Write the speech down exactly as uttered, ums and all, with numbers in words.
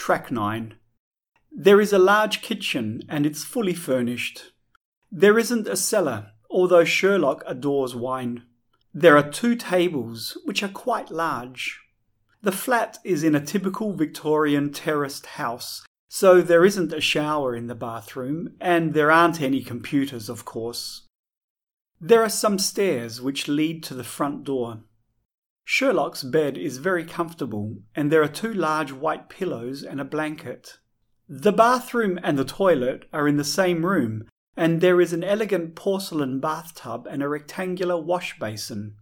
Track nine. There is a large kitchen and it's fully furnished. There isn't a cellar, although Sherlock adores wine. There are two tables, which are quite large. The flat is in a typical Victorian terraced house, so there isn't a shower in the bathroom, and there aren't any computers, of course. There are some stairs which lead to the front door. Sherlock's bed is very comfortable, and there are two large white pillows and a blanket. The bathroom and the toilet are in the same room, and there is an elegant porcelain bathtub and a rectangular wash basin.